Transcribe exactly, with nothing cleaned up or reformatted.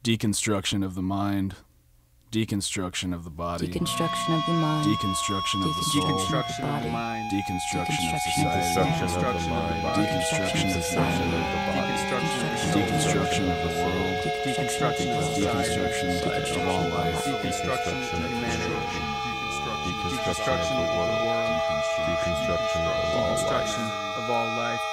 Deconstruction of the mind, deconstruction of the body, Deconstruction of the mind, deconstruction of the soul, Deconstruction of the mind, deconstruction of Deconstruction society, of society, deconstruction of the deconstruction mind, of society, deconstruction of the body, deconstruction of the world, deconstruction of society, deconstruction of all life, deconstruction of humanity, Deconstruction of the world, deconstruction of all life, deconstruction of all life.